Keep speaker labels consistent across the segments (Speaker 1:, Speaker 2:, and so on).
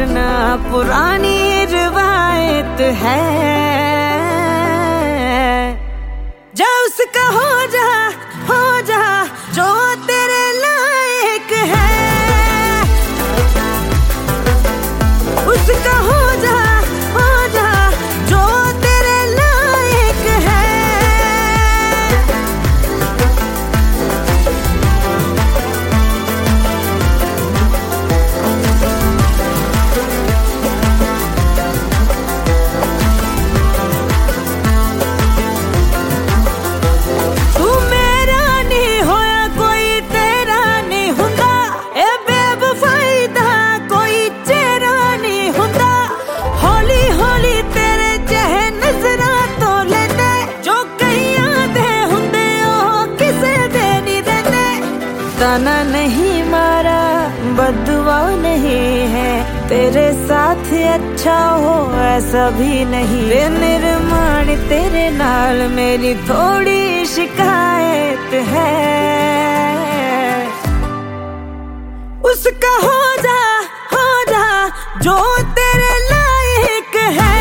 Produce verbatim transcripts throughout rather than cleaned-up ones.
Speaker 1: करना पुरानी रिवायत है। जा उसका हो जा, हो जा जो तेरे लायक है। उसका हो जा, हो जा जो तेरे लायक है। तू मेरा नहीं होया कोई तेरा नहीं हुंदा, ए बेवफाई दा कोई चेहरा नहीं हुंदा। हौली हौली तेरे जहे नजरां तो लेंदे, जो कईयां दे हुंदे ओ किसे दे नहीं देंदे। ताना नहीं मारा बददुआ नहीं है, तेरे साथ अच्छा हो ऐसा भी नहीं। वे निर्माण तेरे नाल मेरी थोड़ी शिकायत है। उसका हो जा, हो जा जो तेरे लायक है।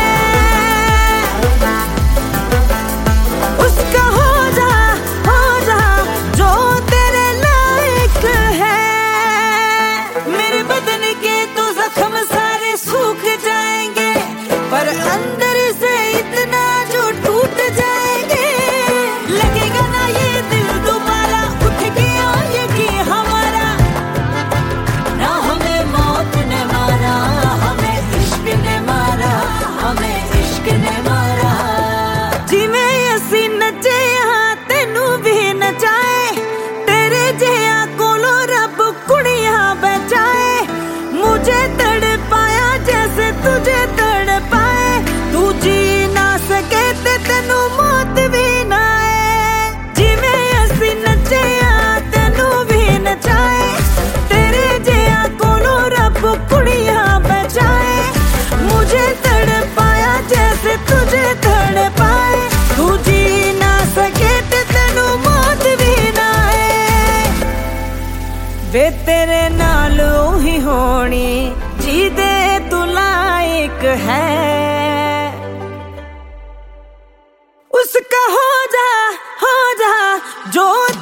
Speaker 1: उसका हो जा, हो जा जो तेरे लायक है। मेरे बदन के तो जख्म सारे सूख जाएंगे, पर अंदर से इतना जो टूट जाएंगे। लगेगा ना ये दिल दोबारा उठ गया ये कि हमारा। ना हमें मौत ने मारा, हमें इश्क ने मारा, हमें इश्क ने मारा। जिवें असी नचे हाँ तेनू भी नचाए, तेरे जिहा कोलों रब कुड़ियां बचाए। मुझे तड़पाया जैसे तुझे तड़पाए, तू जी ना सके ते तेनू मौत भी ना आए। जिवें असी नचे हाँ तेनू भी नचाए, तेरे जिहा कोलों रब कुड़ियां बचाए। मुझे तड़पाया जैसे तुझे तड़पाए, तू जी ना सके ते तेनू मौत भी ना आए। वे तेरे नाल ओही होनी जी दे तू लायक है। उसका हो जा, हो जा जो